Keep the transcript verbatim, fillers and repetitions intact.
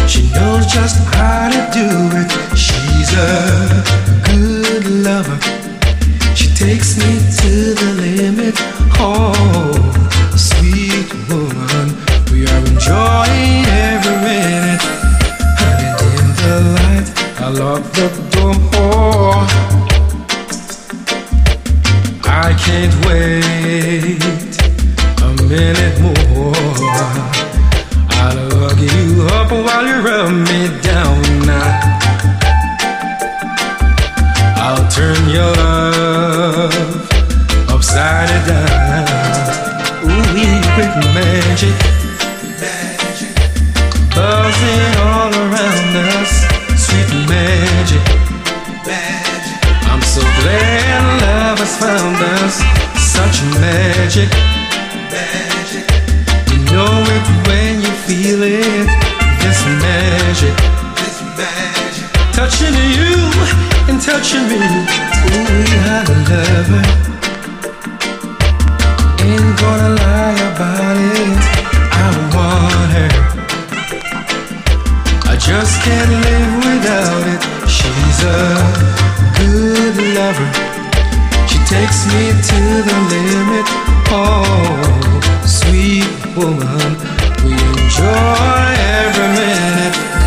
She knows just how to do it. She's a good lover. She takes me to the limit. Oh, sweet woman, we are enjoying every minute. Honey, dim the light, I lock the door. I can't wait a minute more. I'll hug you up while you rub me down now. I'll turn your love upside down. Ooh, with magic, magic, buzzing all around us. Sweet magic, magic. I'm so glad love has found us. Such magic, magic. You know it when you feel it. This magic, this magic. Touching you and touching me. Ooh, I love her. Ain't gonna lie about it. I want her. I just can't live without it. She's a good lover. She takes me to the limit. Oh, sweet woman, we enjoy